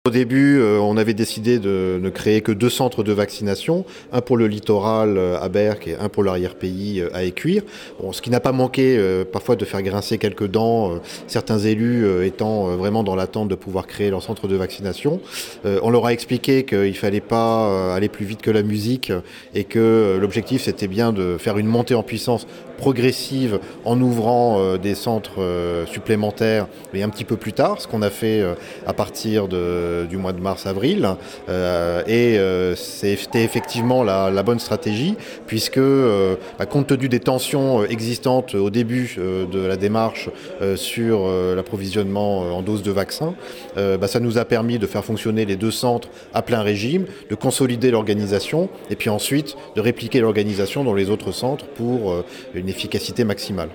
Au début, on avait décidé de ne créer que 2 centres de vaccination, un pour le littoral à Berck et un pour l'arrière-pays à Écuire. Bon, ce qui n'a pas manqué parfois de faire grincer quelques dents, certains élus étant vraiment dans l'attente de pouvoir créer leur centre de vaccination. On leur a expliqué qu'il ne fallait pas aller plus vite que la musique et que l'objectif c'était bien de faire une montée en puissance progressive en ouvrant des centres supplémentaires, mais un petit peu plus tard, ce qu'on a fait à partir du mois de mars-avril. C'était effectivement la bonne stratégie, puisque compte tenu des tensions existantes au début de la démarche sur l'approvisionnement en doses de vaccins, ça nous a permis de faire fonctionner les 2 centres à plein régime, de consolider l'organisation et puis ensuite de répliquer l'organisation dans les autres centres pour une efficacité maximale.